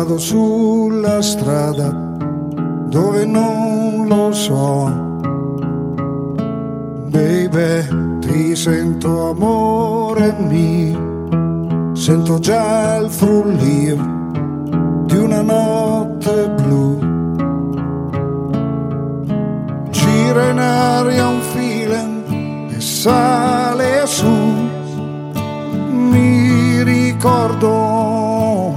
vado sulla strada dove non lo so. Baby, ti sento amore mio, sento già il frullio di una notte blu. Gira in aria un feeling e sale su, mi ricordo.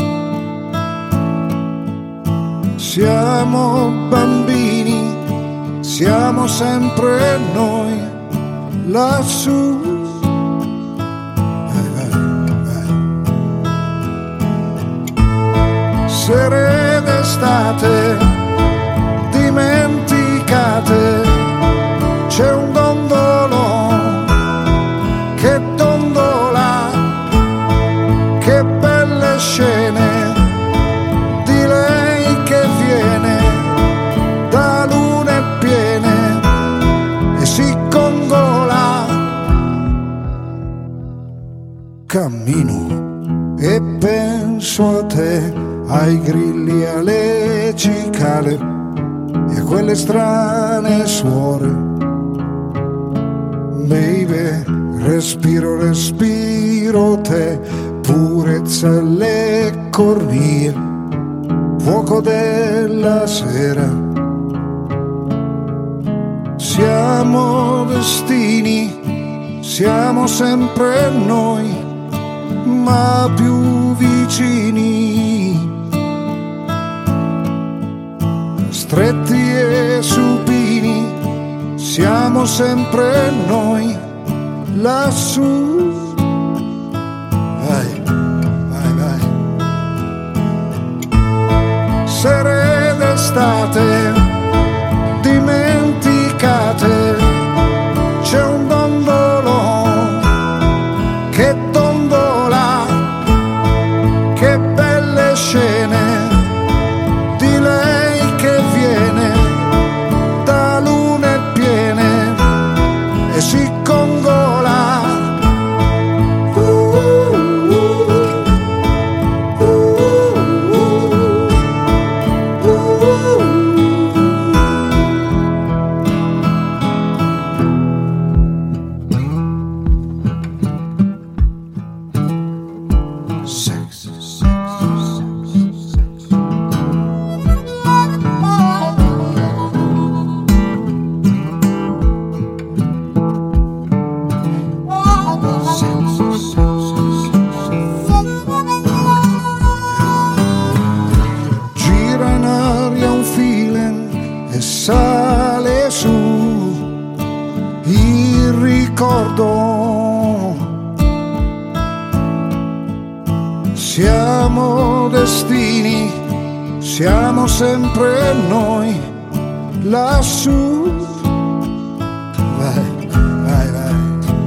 Siamo bambini, siamo sempre noi lassù. Sere d'estate dimenticate, c'è un dondolo che dondola, che belle scene di lei che viene da lune piene e si congola. Cammino e penso a te, ai grilli, alle cicale e a quelle strane suore. Baby, respiro, respiro te, purezza alle cornie, fuoco della sera. Siamo destini, siamo sempre noi, ma più vicini, stretti e supini, siamo sempre noi lassù. Vai, vai, vai. Sere d'estate dimenticate, c'è un dondolo che dondola, che belle scene di lei che viene da lune piene e si congola. Sale su il ricordo, siamo destini, siamo sempre noi lassù. Vai, vai, vai.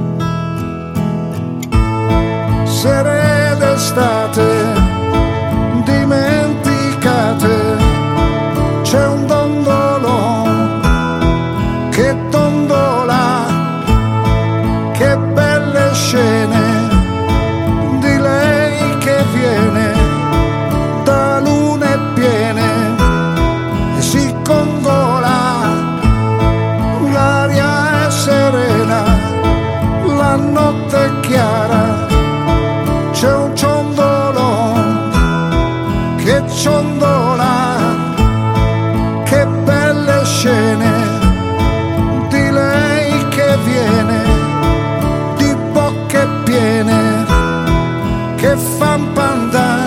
Sere d'estate dimenticate, c'è un dondolo che dondola, che belle scene di lei che viene da lune piene e si congola. L'aria è serena, la notte è chiara, c'è un ciondolo che ciondola, che belle scene di lei che viene di bocche piene che fan pandà.